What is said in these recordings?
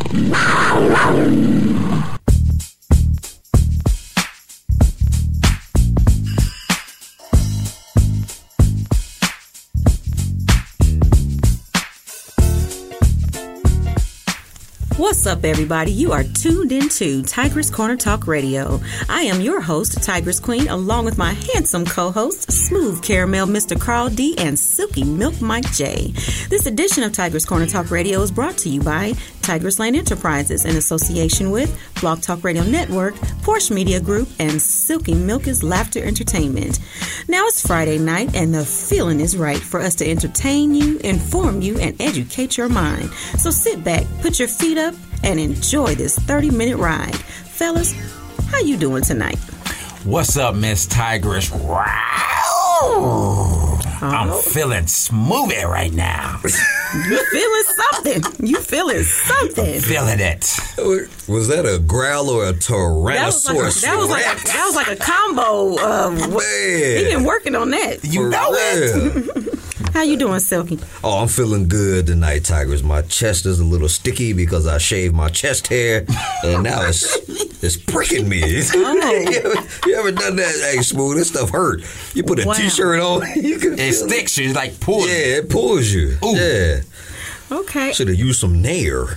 What's up, everybody? You are tuned into Tigress Corner Talk Radio. I am your host, Tigress Queen, along with my handsome co-hosts, Smooth Caramel Mr. Carl D. and Silky Milk Mike J. This edition of Tigress Corner Talk Radio is brought to you by Tigress Lane Enterprises in association with Blog Talk Radio Network, Porsche Media Group, and Silky Milk is Laughter Entertainment. Now it's Friday night, and the feeling is right for us to entertain you, inform you, and educate your mind. So sit back, put your feet up, and enjoy this 30-minute ride. Fellas, how you doing tonight? What's up, Miss Tigress? I'm feeling smoothie right now. You feeling something. You feeling something. I'm feeling it. Was that a growl or a Tyrannosaurus? That was like a combo. He been working on that. You know it. How you doing, Silky? Oh, I'm feeling good tonight, Tigers. My chest is a little sticky because I shaved my chest hair, and now it's pricking me. Oh. You ever done that? Hey, Smooth, this stuff hurt. You put a T-shirt on, it sticks you, like pulls. Yeah, it pulls you. Ooh. Yeah. Okay. Should have used some Nair.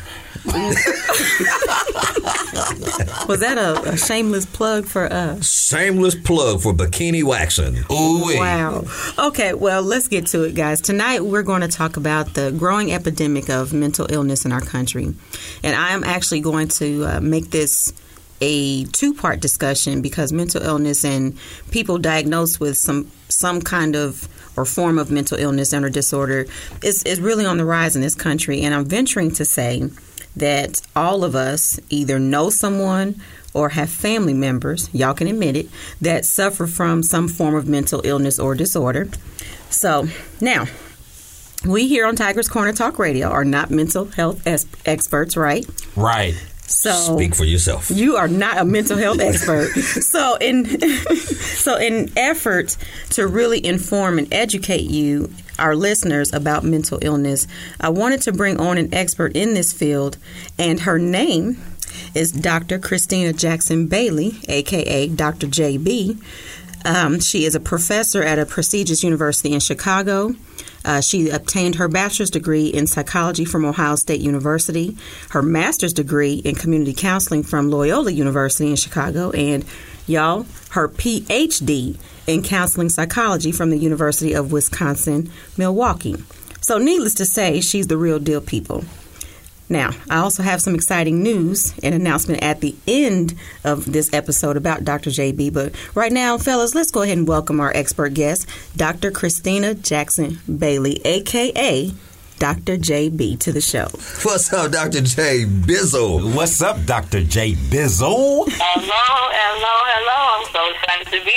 Was that a shameless plug for us? Shameless plug for bikini waxing. Ooh. Wow. Okay, well, let's get to it, guys. Tonight, we're going to talk about the growing epidemic of mental illness in our country. And I am actually going to make this a two-part discussion because mental illness and people diagnosed with some kind of or form of mental illness and or disorder is really on the rise in this country. And I'm venturing to say that all of us either know someone or have family members, y'all can admit it, that suffer from some form of mental illness or disorder. So now, we here on Tigress Corner Talk Radio are not mental health experts, right? Right. So speak for yourself. You are not a mental health expert. So in effort to really inform and educate you, our listeners, about mental illness, I wanted to bring on an expert in this field, and her name is Dr. Christina Jackson Bailey, a.k.a. Dr. JB. She is a professor at a prestigious university in Chicago. She obtained her bachelor's degree in psychology from Ohio State University, her master's degree in community counseling from Loyola University in Chicago, and, y'all, her Ph.D. in counseling psychology from the University of Wisconsin-Milwaukee. So needless to say, she's the real deal, people. Now, I also have some exciting news and announcement at the end of this episode about Dr. JB. But right now, fellas, let's go ahead and welcome our expert guest, Dr. Christina Jackson Bailey, a.k.a. Dr. JB, to the show. What's up, Dr. J. Bizzle? What's up, Dr. J. Bizzle? Hello. I'm so excited to be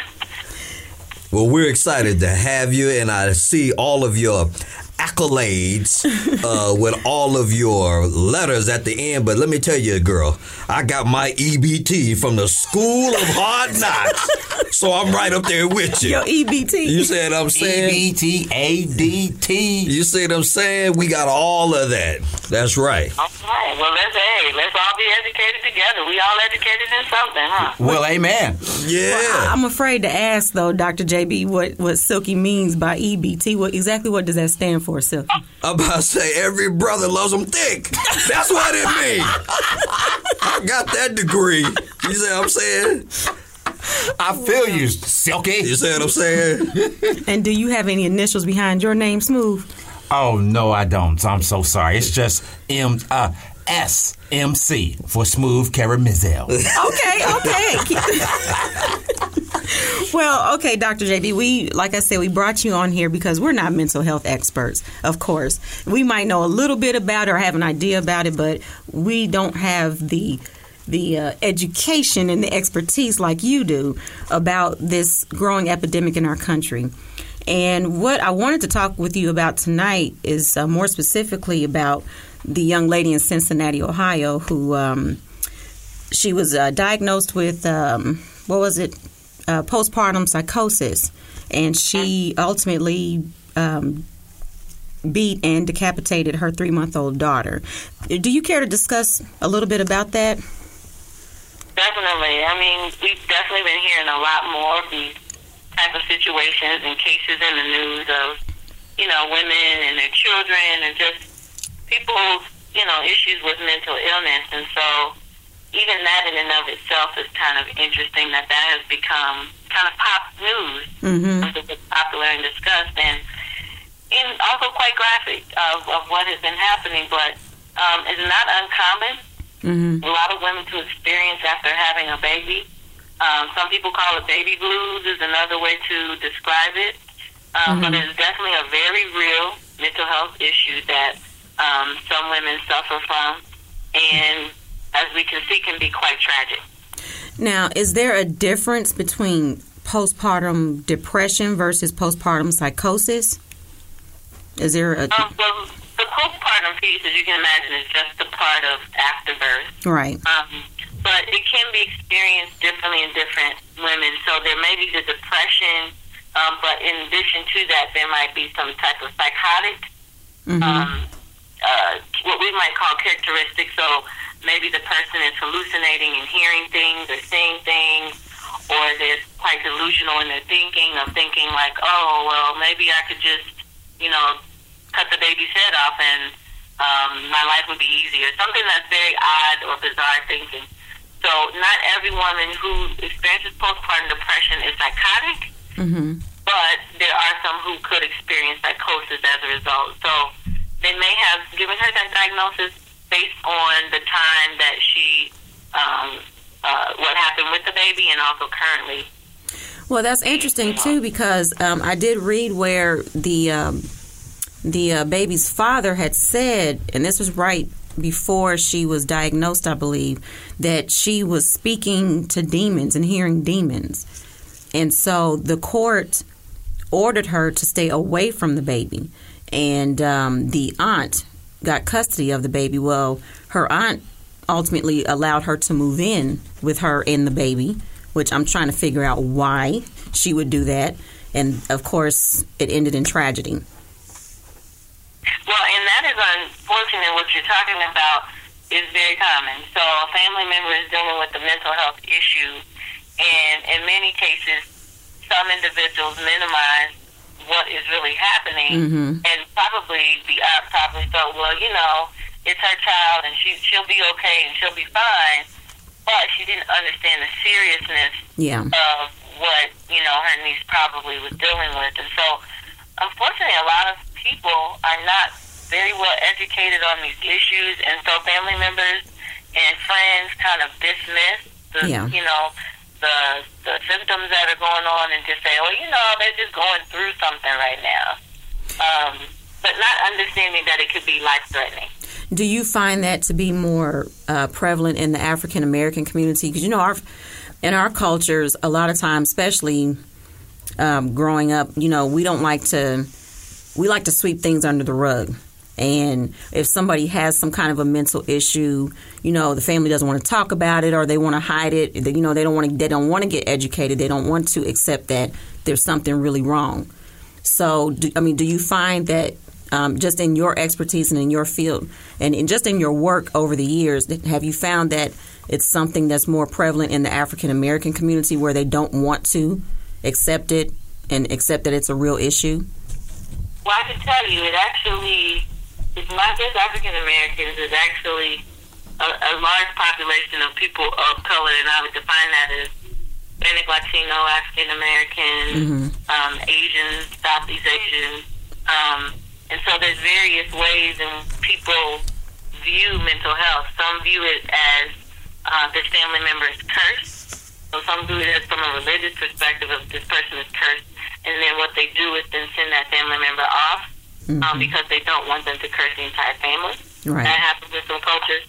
here. Well, we're excited to have you, and I see all of your accolades with all of your letters at the end. But let me tell you, girl, I got my EBT from the School of Hard Knocks, so I'm right up there with you. Your EBT. You see what I'm saying? EBT, ADT. You see what I'm saying? We got all of that. That's right. All right. Well, let's all be educated together. We all educated in something, huh? Well, amen. Yeah. Well, I'm afraid to ask, though, Dr. JB, what Silky means by EBT. What does that stand for, Silky? I'm about to say every brother loves them thick. That's what it means. I got that degree. You see what I'm saying? I feel you, Silky. You see what I'm saying? And do you have any initials behind your name, Smooth? Oh, no, I don't. I'm so sorry. It's just SMC for Smooth Caramel. Okay. Well, okay, Dr. JB, like I said, we brought you on here because we're not mental health experts, of course. We might know a little bit about it or have an idea about it, but we don't have the education and the expertise like you do about this growing epidemic in our country. And what I wanted to talk with you about tonight is more specifically about the young lady in Cincinnati, Ohio, who she was diagnosed with, postpartum psychosis. And she ultimately beat and decapitated her 3-month-old daughter. Do you care to discuss a little bit about that? Definitely. I mean, we've definitely been hearing a lot more of these type of situations and cases in the news of, women and their children and just people's, issues with mental illness. And so even that in and of itself is kind of interesting that has become kind of pop news, something that's popular and discussed, and also quite graphic of what has been happening. But it's not uncommon. A lot of women to experience after having a baby. Some people call it baby blues is another way to describe it. But it's definitely a very real mental health issue that some women suffer from, and as we can see, can be quite tragic. Now, is there a difference between postpartum depression versus postpartum psychosis? Is there a... Well, the postpartum piece, as you can imagine, is just the part of afterbirth. Right. But it can be experienced differently in different women. So there may be the depression, but in addition to that, there might be some type of psychotic, what we might call characteristics. So maybe the person is hallucinating and hearing things or seeing things, or they're quite delusional in their thinking of thinking like, oh, well, maybe I could just, cut the baby's head off and my life would be easier. Something that's very odd or bizarre thinking. So not every woman who experiences postpartum depression is psychotic, but there are some who could experience psychosis as a result. So they may have given her that diagnosis based on the time that she, what happened with the baby and also currently. Well, that's interesting, too, because I did read where the baby's father had said, and this was right before she was diagnosed, I believe, that she was speaking to demons and hearing demons. And so the court ordered her to stay away from the baby. And the aunt got custody of the baby. Well, her aunt ultimately allowed her to move in with her and the baby, which I'm trying to figure out why she would do that. And, of course, it ended in tragedy. Well, and that is unfortunate. What you're talking about is very common. So a family member is dealing with a mental health issue, and in many cases, some individuals minimize what is really happening, and probably the aunt probably thought, well, it's her child, and she'll be okay, and she'll be fine, but she didn't understand the seriousness of what, her niece probably was dealing with. And so, unfortunately, a lot of people are not very well educated on these issues, and so family members and friends kind of dismiss the symptoms that are going on and just say, oh, they're just going through something right now, but not understanding that it could be life-threatening. Do you find that to be more prevalent in the African American community? Because in our cultures, a lot of times, especially growing up, we like to sweep things under the rug. And if somebody has some kind of a mental issue, the family doesn't want to talk about it, or they want to hide it. They don't want to get educated. They don't want to accept that there's something really wrong. So, do you find that just in your expertise and in your field and just in your work over the years, have you found that it's something that's more prevalent in the African American community where they don't want to accept it and accept that it's a real issue? Well, I can tell you, it's not just African Americans. It's actually a large population of people of color, and I would define that as Hispanic, Latino, African American, Asians, Southeast Asians, and so there's various ways in people view mental health. Some view it as this family member is cursed. So some view it as from a religious perspective of this person is cursed. And then what they do is then send that family member off because they don't want them to curse the entire family. Right. That happens in some cultures.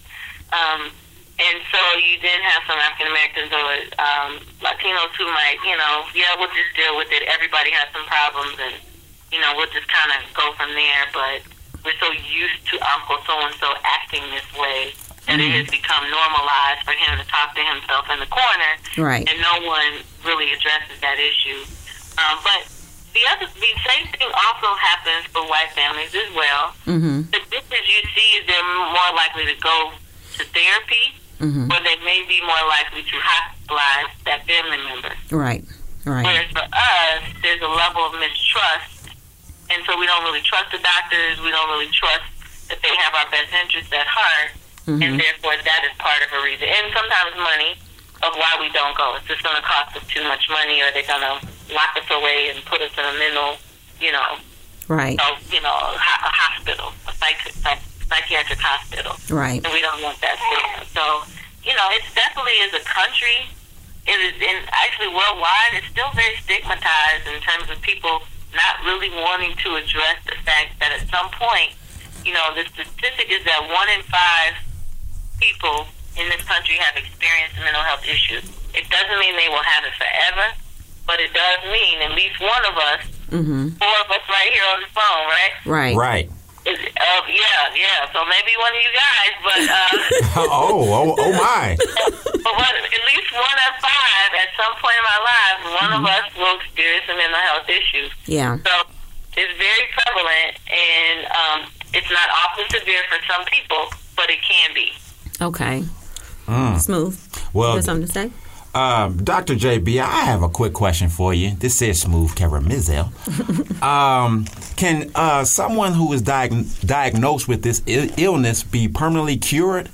And so you then have some African Americans or Latinos who might, we'll just deal with it. Everybody has some problems, and, we'll just kind of go from there. But we're so used to Uncle so-and-so acting this way that it has become normalized for him to talk to himself in the corner. Right. And no one really addresses that issue. But the same thing also happens for white families as well. Mm-hmm. The difference you see is they're more likely to go to therapy, Mm-hmm. or they may be more likely to hospitalize that family member. Right. Right. Whereas for us, there's a level of mistrust, and so we don't really trust the doctors. We don't really trust that they have our best interests at heart, Mm-hmm. and therefore that is part of a reason. And sometimes money of why we don't go. It's just going to cost us too much money, or they're going to lock us away and put us in a mental, Right. a hospital, a psychiatric hospital. Right. And we don't want that stigma. So, it's definitely, as a country, it is, and actually worldwide, it's still very stigmatized in terms of people not really wanting to address the fact that at some point, the statistic is that 1 in 5 people in this country have experienced mental health issues. It doesn't mean they will have it forever, but it does mean at least one of us, Mm-hmm. 4 of us right here on the phone, right? Right. Right. Yeah. So maybe one of you guys, but Oh my. but at least 1 in 5 at some point in our lives, one of us will experience some mental health issues. Yeah. So it's very prevalent, and it's not often severe for some people, but it can be. Okay. Smooth. Well, You have something to say? Dr. JB, I have a quick question for you. This is Smooth Caramizel. Can someone who is diagnosed with this illness be permanently cured?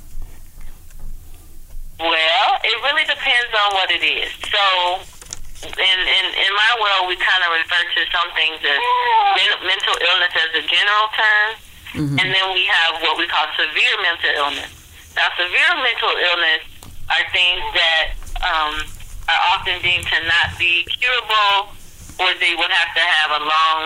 Well, it really depends on what it is. So, in my world, we kind of refer to some things as mental illness as a general term, and then we have what we call severe mental illness. Now, severe mental illness are things that are often deemed to not be curable, or they would have to have a long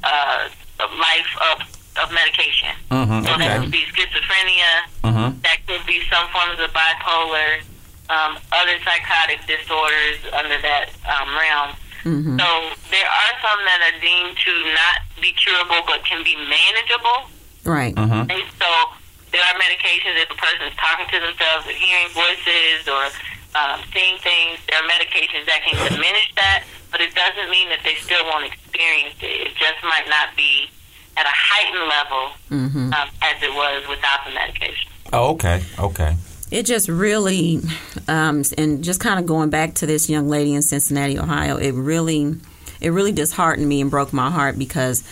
life of medication. Mm-hmm. So that could be schizophrenia, that could be some forms of bipolar, other psychotic disorders under that realm. Mm-hmm. So there are some that are deemed to not be curable but can be manageable. Right. Mm-hmm. And so there are medications if a person is talking to themselves or hearing voices or seeing things. There are medications that can diminish that, but it doesn't mean that they still won't experience it. It just might not be at a heightened level as it was without the medication. Oh, okay. It just really, and just kind of going back to this young lady in Cincinnati, Ohio, it really disheartened me and broke my heart because,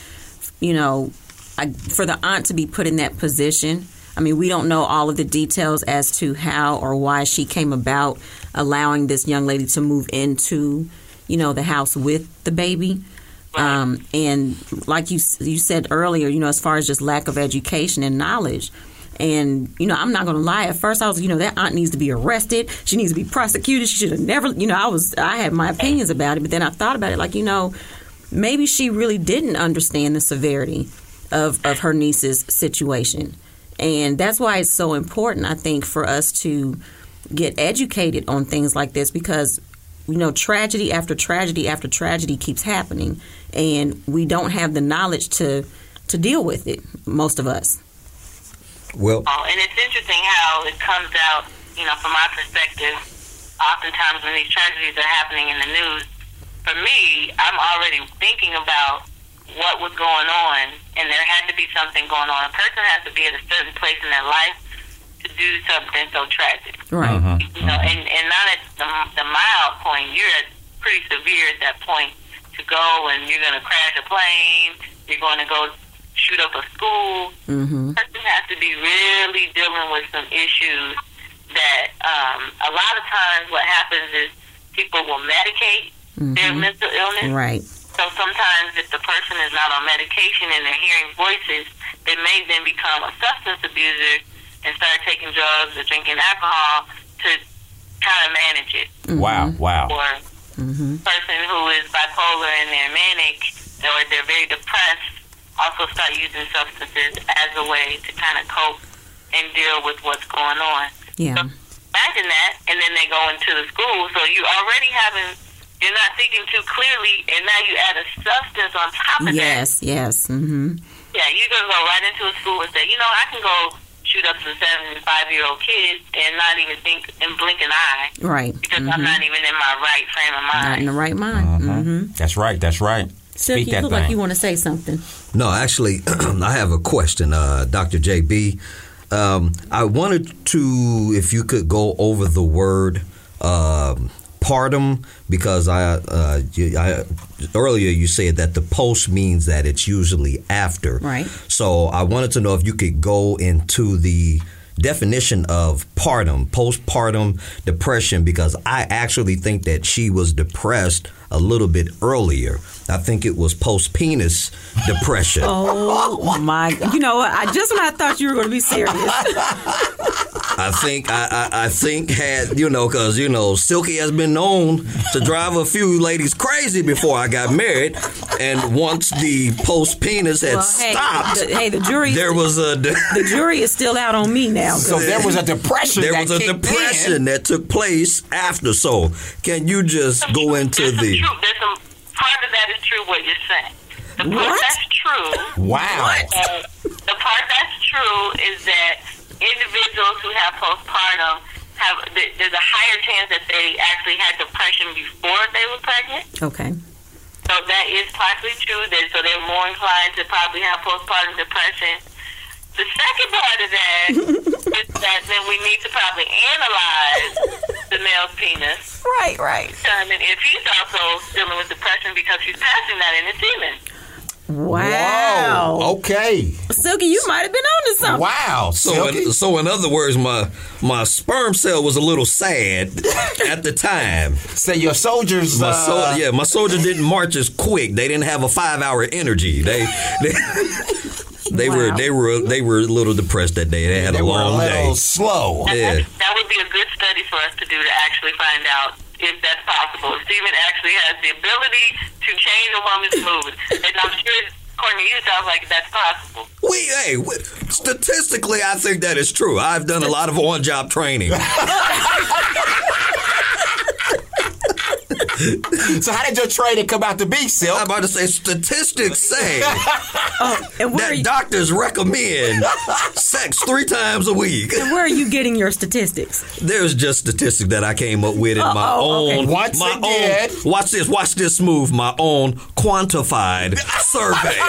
for the aunt to be put in that position, I mean, we don't know all of the details as to how or why she came about allowing this young lady to move into, the house with the baby. And like you said earlier, as far as just lack of education and knowledge. And, I'm not going to lie. At first, I was, that aunt needs to be arrested. She needs to be prosecuted. She should have never, I had my opinions about it. But then I thought about it like, maybe she really didn't understand the severity of her niece's situation. And that's why it's so important, I think, for us to get educated on things like this because, tragedy after tragedy after tragedy keeps happening. And we don't have the knowledge to deal with it, most of us. Well, and it's interesting how it comes out, from my perspective, oftentimes when these tragedies are happening in the news, for me, I'm already thinking about what was going on, and there had to be something going on. A person has to be at a certain place in their life to do something so tragic. Right. And not at the mild point. You're at pretty severe at that point to go, and you're going to crash a plane, you're going to go shoot up a school. Mm-hmm. Person has to be really dealing with some issues that a lot of times what happens is people will medicate their mental illness. Right. So sometimes if the person is not on medication and they're hearing voices, they may then become a substance abuser and start taking drugs or drinking alcohol to kind of manage it. Mm-hmm. Wow. Or person who is bipolar and they're manic or they're very depressed also start using substances as a way to kind of cope and deal with what's going on. Yeah. So imagine that, and then they go into the school, so you're not thinking too clearly, and now you add a substance on top of that. Yes. Mm-hmm. Yeah, you're going to go right into a school and say, I can go shoot up some 7 and 5-year-old kids and not even think and blink an eye. Right. Because I'm not even in my right frame of mind. Not in the right mind. Mm-hmm. That's right. Silky, you look like you want to say something. No, actually, I have a question, Dr. JB. I wanted to, if you could go over the word partum, because I earlier you said that the post means that it's usually after. Right. So I wanted to know if you could go into the definition of postpartum depression, because I actually think that she was depressed a little bit earlier. I think it was post-penis depression. Oh, my God. You know what? When I thought you were going to be serious. I think had, because, Silky has been known to drive a few ladies crazy before I got married. And once the post-penis had stopped, the jury. The jury is still out on me now. So there was a depression. That took place after. So can you just go into the? Part of that is true what you're saying. The part that's true. Wow. The part that's true is that individuals who have postpartum there's a higher chance that they actually had depression before they were pregnant. Okay. So that is partially true. So they're more inclined to probably have postpartum depression. The second part of that is that then we need to probably analyze the male's penis. Right. Determine if he's also dealing with depression because he's passing that in his semen. Wow. Whoa. Okay. Silky, you might have been on to something. Wow. So in other words, my sperm cell was a little sad at the time. So your soldiers. My soldiers didn't march as quick. They didn't have a 5-hour energy. They were a little depressed that day. They had a long day. They were a little slow. That would be a good study for us to do to actually find out if that's possible. If Stephen actually has the ability to change a woman's mood. And I'm sure, according to you, it sounds like that's possible. Statistically, I think that is true. I've done a lot of on-job training. So how did your training come out to be, Silk? I'm about to say statistics say that doctors recommend sex 3 times a week. And where are you getting your statistics? There's just statistics that I came up with in my own. Okay. Watch this smooth. My own quantified survey.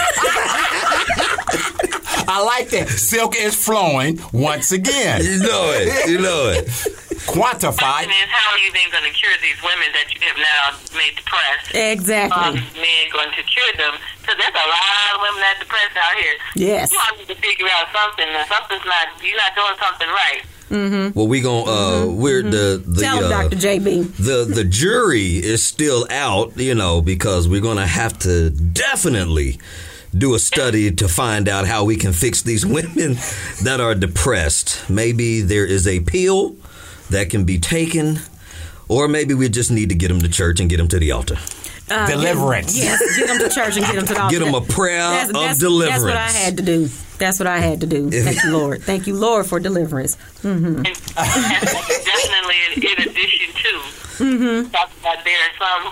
I like that. Silk is flowing once again. You know it. Quantified. And how are you then going to cure these women that you have now made depressed? Exactly. Men going to cure them? Because there's a lot of women that are depressed out here. Yes. You need to figure out something. You're not doing something right. Mm-hmm. Well, we're the tell Dr. JB. The jury is still out, because we're going to have to definitely do a study to find out how we can fix these women that are depressed. Maybe there is a pill that can be taken, or maybe we just need to get them to church and get them to the altar. Deliverance. Yes, get them to church and get them to the altar. Get them a prayer of deliverance. That's what I had to do. Thank you, Lord. Thank you, Lord, for deliverance. Mm-hmm. Definitely, in addition to, there are some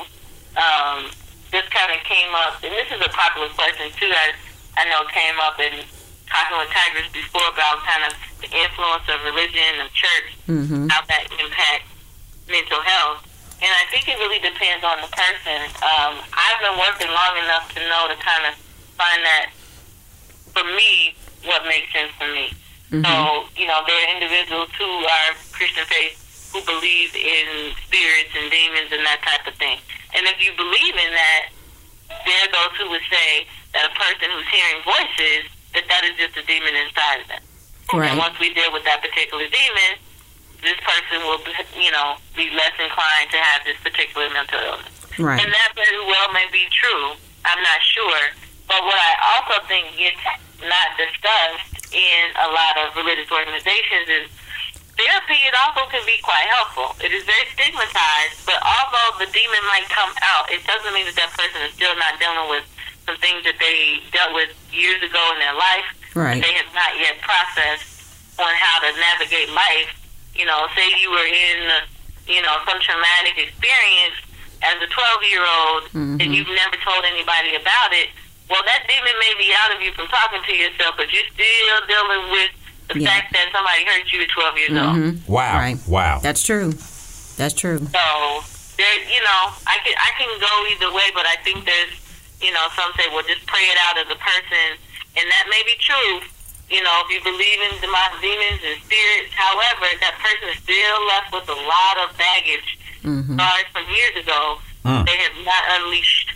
who just kind of came up, and this is a popular question too. I know came up in Talking with Tigers before about kind of the influence of religion and church, how that impacts mental health. And I think it really depends on the person. I've been working long enough to know to kind of find that, for me, what makes sense for me. Mm-hmm. So, there are individuals who are Christian faith who believe in spirits and demons and that type of thing. And if you believe in that, there are those who would say that a person who's hearing voices, that is just a demon inside of them. Right. And once we deal with that particular demon, this person will, be less inclined to have this particular mental illness. Right. And that very well may be true. I'm not sure. But what I also think gets not discussed in a lot of religious organizations is therapy. It also can be quite helpful. It is very stigmatized, but although the demon might come out, it doesn't mean that person is still not dealing with some things that they dealt with years ago in their life. Right. That they have not yet processed on how to navigate life. Say you were in, some traumatic experience as a 12-year-old and you've never told anybody about it. Well, that demon may be out of you from talking to yourself, but you're still dealing with the fact that somebody hurt you at 12 years old. Wow. Right. Wow. That's true. So, there, I can go either way, but I think there's some say, well, just pray it out of the person, and that may be true. If you believe in demons and spirits, however, that person is still left with a lot of baggage started from years ago. They have not unleashed.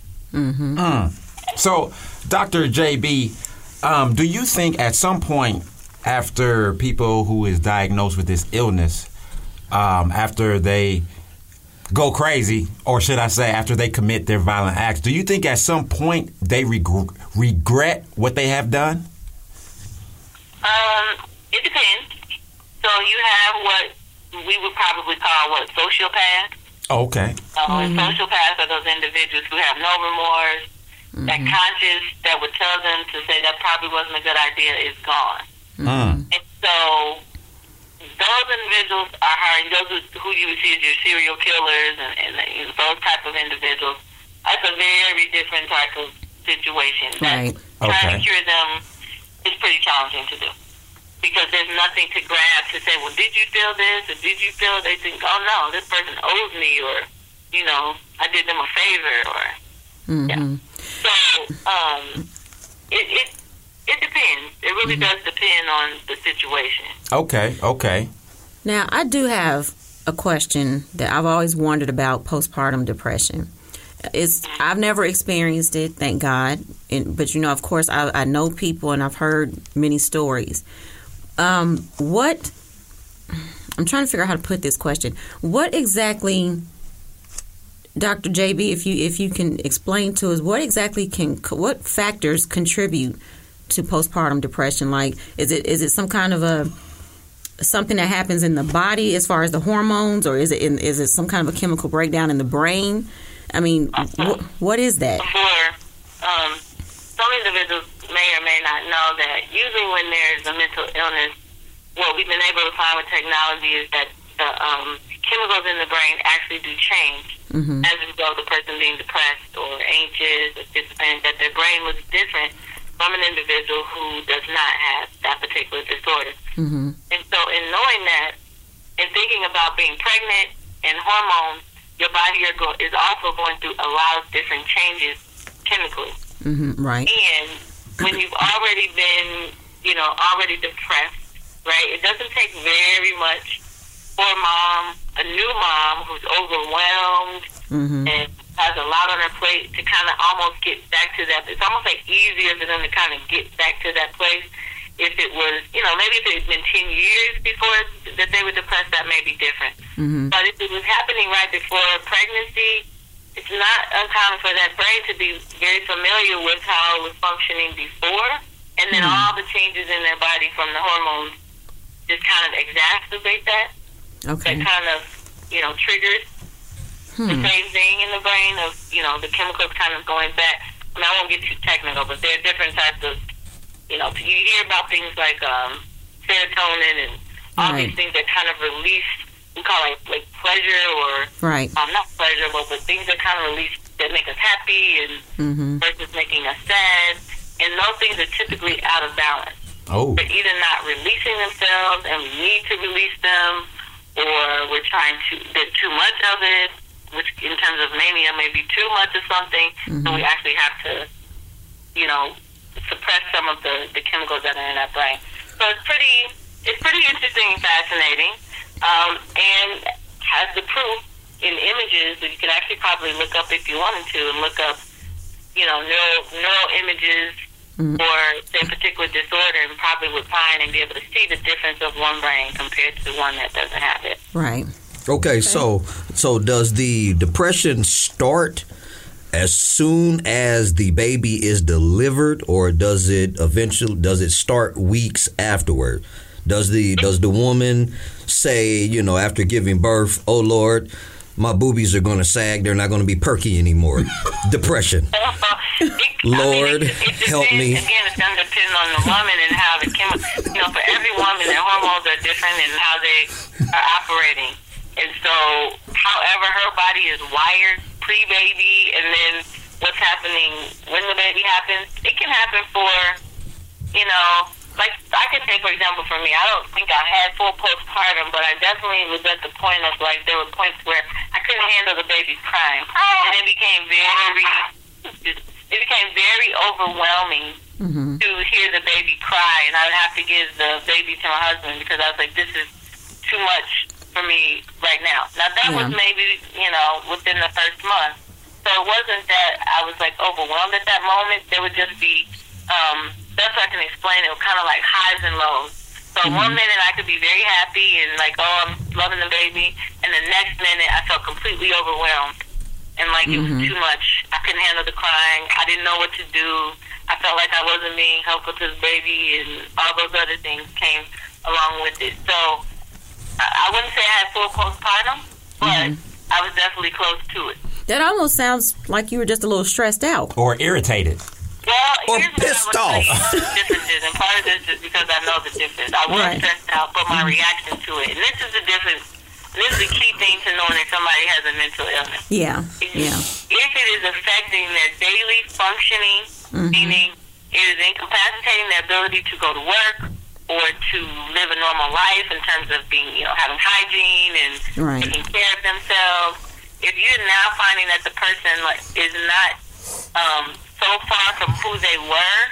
So, Dr. JB, do you think at some point after people who is diagnosed with this illness, after they go crazy, or should I say after they commit their violent acts, do you think at some point they regret what they have done? It depends. So you have what we would probably call sociopaths. Oh, okay. And sociopaths are those individuals who have no remorse. That conscience that would tell them to say that probably wasn't a good idea is gone. And so those individuals are hiring, those who you would see as your serial killers and those type of individuals. That's a very different type of situation. Right. Trying to cure them is pretty challenging to do. Because there's nothing to grab to say, well, did you feel this? Or did you feel, they think, oh, no, this person owes me, or, I did them a favor, or, yeah. So, it depends. It really does depend on the situation. Okay. Now, I do have a question that I've always wondered about postpartum depression. I've never experienced it, thank God. But, of course, I know people and I've heard many stories. I'm trying to figure out how to put this question. What exactly, Dr. JB, if you can explain to us, what factors contribute to postpartum depression? Like, is it some kind of something that happens in the body as far as the hormones, or is it some kind of a chemical breakdown in the brain? I mean, what is that? Some individuals may or may not know that usually when there's a mental illness, what we've been able to find with technology is that the chemicals in the brain actually do change as a result of the person being depressed or anxious or schizophrenic, that their brain looks different from an individual who does not have that particular disorder. And so in knowing that and thinking about being pregnant and hormones, your body is also going through a lot of different changes chemically. Right. And when you've already been, already depressed, right, it doesn't take very much for a new mom who's overwhelmed and has a lot on her plate to kind of almost get back to that. It's almost like easier for them to kind of get back to that place. If it was, maybe if it had been 10 years before that they were depressed, that may be different. But if it was happening right before pregnancy, it's not uncommon for that brain to be very familiar with how it was functioning before, and then all the changes in their body from the hormones just kind of exacerbate that. Okay. That kind of, triggers the same thing in the brain of, the chemicals kind of going back. I mean, I won't get too technical, but there are different types of, you hear about things like serotonin and all these things that kind of release, we call it like pleasure or not pleasurable, but things that kind of release that make us happy and versus making us sad. And those things are typically out of balance. They're either not releasing themselves and we need to release them, or there's too much of it, which in terms of mania may be too much of something, and we actually have to, suppress some of the chemicals that are in our brain. So it's pretty interesting and fascinating. And has the proof in images that you can actually probably look up if you wanted to, and look up, neural images for a particular disorder, and probably would find and be able to see the difference of one brain compared to the one that doesn't have it. Right. Okay. So does the depression start as soon as the baby is delivered, or does it start weeks afterward? Does the woman say, after giving birth, oh Lord, my boobies are going to sag, they're not going to be perky anymore? Depression. Lord, help me. Again, it's going to depend on the woman and how the chemicals, for every woman, their hormones are different and how they are operating. And so, however her body is wired pre-baby, and then what's happening when the baby happens, it can happen for, like I can say, for example, for me, I don't think I had full postpartum, but I definitely was at the point of, like, there were points where I couldn't handle the baby's crying. And it became very it became very overwhelming to hear the baby cry, and I would have to give the baby to my husband because I was like, this is too much for me right now. Now, that was maybe, within the first month. So it wasn't that I was, like, overwhelmed at that moment. There would just be, best I can explain it, was kind of like highs and lows. So one minute I could be very happy and, like, oh, I'm loving the baby, and the next minute I felt completely overwhelmed. And, like, it was too much. I couldn't handle the crying. I didn't know what to do. I felt like I wasn't being helpful to the baby, and all those other things came along with it. So I wouldn't say I had full postpartum, but I was definitely close to it. That almost sounds like you were just a little stressed out. Or irritated. Well, Or here's pissed what I off. would say the differences, and part of this is because I know the difference. I was stressed out, but my reaction to it, and this is the difference. This is the key thing to knowing that somebody has a mental illness. Yeah. If it is affecting their daily functioning, meaning it is incapacitating their ability to go to work or to live a normal life in terms of being, having hygiene and taking care of themselves. If you're now finding that the person is not so far from who they were,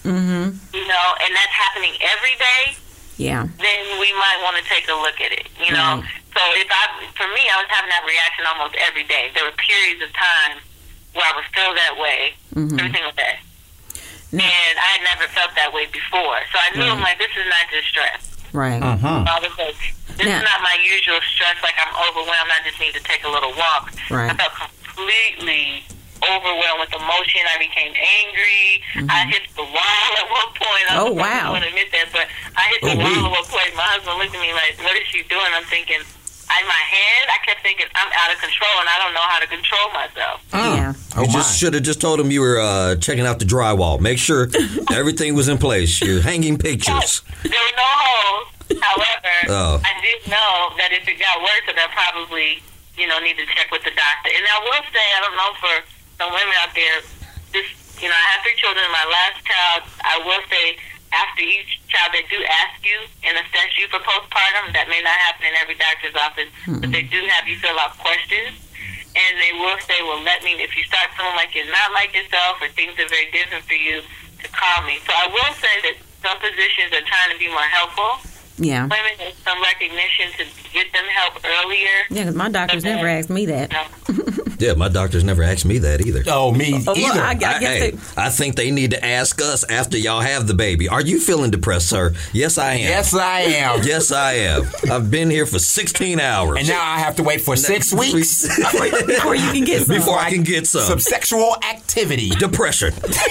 and that's happening every day, then we might want to take a look at it, So for me, I was having that reaction almost every day. There were periods of time where I would feel that way every single day. And I had never felt that way before. So I knew, I'm like, this is not just stress. Right. I was like, this is not my usual stress, like I'm overwhelmed, I just need to take a little walk. I felt completely overwhelmed with emotion. I became angry. I hit the wall at one point. I don't want to admit that, but I hit the wall at one point. My husband looked at me like, what is she doing? I'm thinking, in my head, I kept thinking, I'm out of control, and I don't know how to control myself. You should have just told him you were checking out the drywall. Make sure everything was in place. You're hanging pictures. There were no holes. However, I did know that if it got worse, that I probably, need to check with the doctor. And I will say, I don't know for some women out there, I have 3 children. My last child, I will say, after each child, they do ask you and assess you for postpartum. That may not happen in every doctor's office, but they do have you fill out questions. And they will say, well, if you start feeling like you're not like yourself or things are very different for you, to call me. So I will say that some physicians are trying to be more helpful. Yeah. Women have some recognition to get them help earlier. Yeah, because my doctor's never asked me that. Yeah, my doctor's never asked me that either. Oh, me either. Well, I think they need to ask us after y'all have the baby. Are you feeling depressed, sir? Yes, I am. Yes, I am. Yes, I am. I've been here for 16 hours. And now I have to wait for 6 weeks before you can get some. Before I can get some sexual activity. Depression.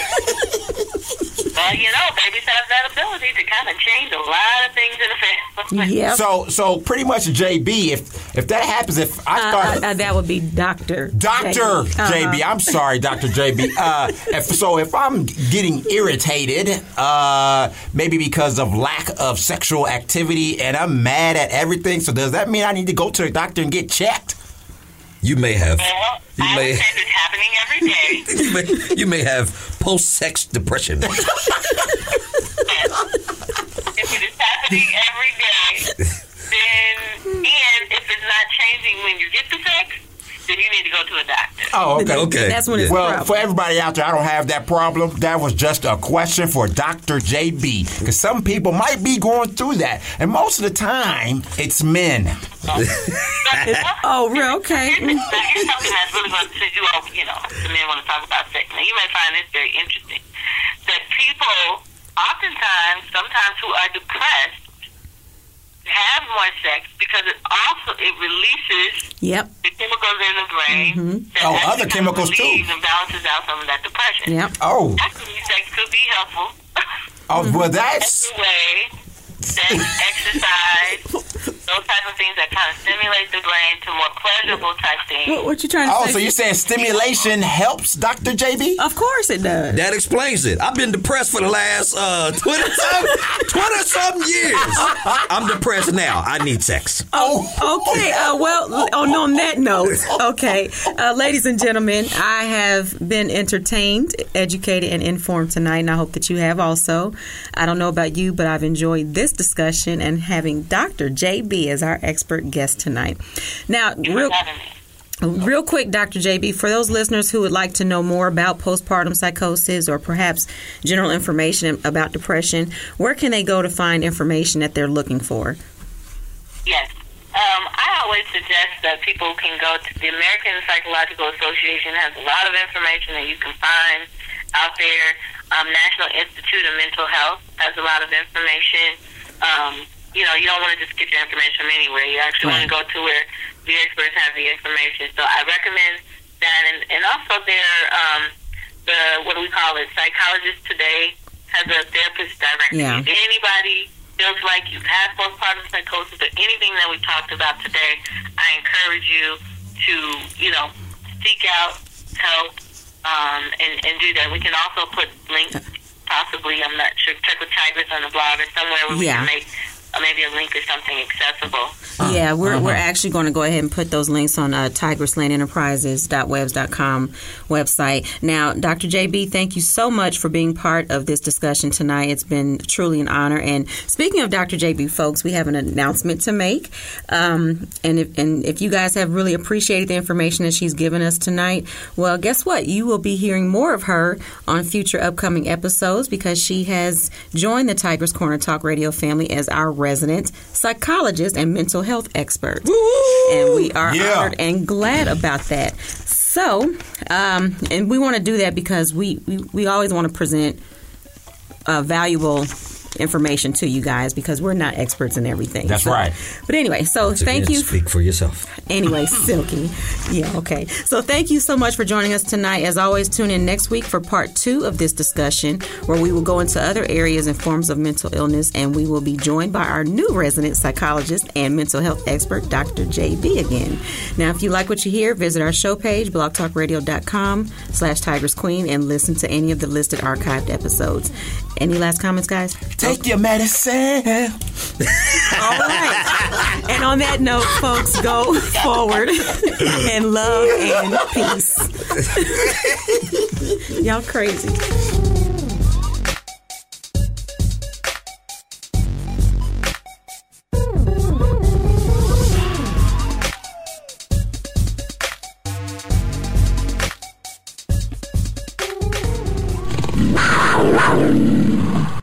Well, babies have that ability to kind of change a lot of things in the family. Yeah. So pretty much, JB, if that happens, if I start... that would be Dr. JB. I'm sorry, Dr. JB. If I'm getting irritated, maybe because of lack of sexual activity, and I'm mad at everything, so does that mean I need to go to the doctor and get checked? You may have. Well, I would say it's happening every day. You may have post-sex depression. If it is happening every day, then, and if it's not changing when you get the sex, then you need to go to a doctor. Oh, okay. That's when it's a problem. For everybody out there, I don't have that problem. That was just a question for Dr. JB. Because some people might be going through that. And most of the time, it's men. Oh, real? Okay. Here's something that's really going to, since you all, the men want to talk about sex. Now, you may find this very interesting. That people, sometimes who are depressed, have more sex because it releases the chemicals in the brain. That other chemicals too. And balances out some of that depression. Yep. Oh. Actually, sex could be helpful. Oh, well, that's the way. Sex, exercise, those type of things that kind of stimulate the brain to more pleasurable type things. What you trying to say? Oh, so you're saying stimulation helps, Dr. JB? Of course it does. That explains it. I've been depressed for the last 20-some years. I'm depressed now. I need sex. Oh, okay. On that note, okay. Ladies and gentlemen, I have been entertained, educated, and informed tonight, and I hope that you have also. I don't know about you, but I've enjoyed this discussion and having Dr. JB as our expert guest tonight. Now, Real quick, Dr. JB, for those listeners who would like to know more about postpartum psychosis or perhaps general information about depression, where can they go to find information that they're looking for? Yes. I always suggest that people can go to the American Psychological Association. Has a lot of information that you can find out there. National Institute of Mental Health has a lot of information. You don't want to just get your information from anywhere. You actually want to go to where the experts have the information. So I recommend that. And also what do we call it? Psychologist Today has a therapist directory. Yeah. If anybody feels like you've had postpartum psychosis or anything that we talked about today, I encourage you to, seek out help and do that. We can also put links, possibly, I'm not sure, check with Tigress on the blog or somewhere where we can make maybe a link or something accessible. Yeah, we're actually going to go ahead and put those links on tigresslandenterprises.webs.com website. Now, Dr. JB, thank you so much for being part of this discussion tonight. It's been truly an honor. And speaking of Dr. JB, folks, we have an announcement to make. And if you guys have really appreciated the information that she's given us tonight, well, guess what? You will be hearing more of her on future upcoming episodes because she has joined the Tigress Corner Talk Radio family as our resident psychologist and mental health expert. Woo! And we are honored and glad about that. So, and we want to do that because we always want to present valuable information to you guys because we're not experts in everything. That's right. But anyway, so thank you. Speak for yourself. Anyway, Silky. Yeah, okay. So thank you so much for joining us tonight. As always, tune in next week for part 2 of this discussion where we will go into other areas and forms of mental illness, and we will be joined by our new resident psychologist and mental health expert, Dr. JB again. Now, if you like what you hear, visit our show page, blogtalkradio.com/TigressQueen, and listen to any of the listed archived episodes. Any last comments, guys? Take your medicine. All right. And on that note, folks, go forward in love and peace. Y'all crazy.